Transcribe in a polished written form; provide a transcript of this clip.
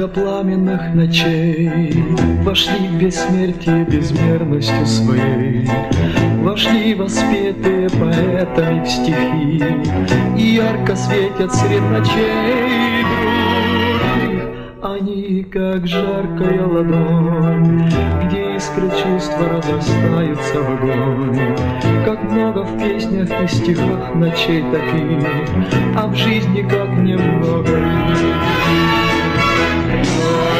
пламенных ночей вошли в бессмертие безмерностью своей, вошли воспетые поэтами в стихи, и ярко светят сред ночей дружбы. Они, как жаркая ладонь, где искры чувства разрастаются в огонь, как много в песнях и стихах ночей таких, а в жизни как немного их.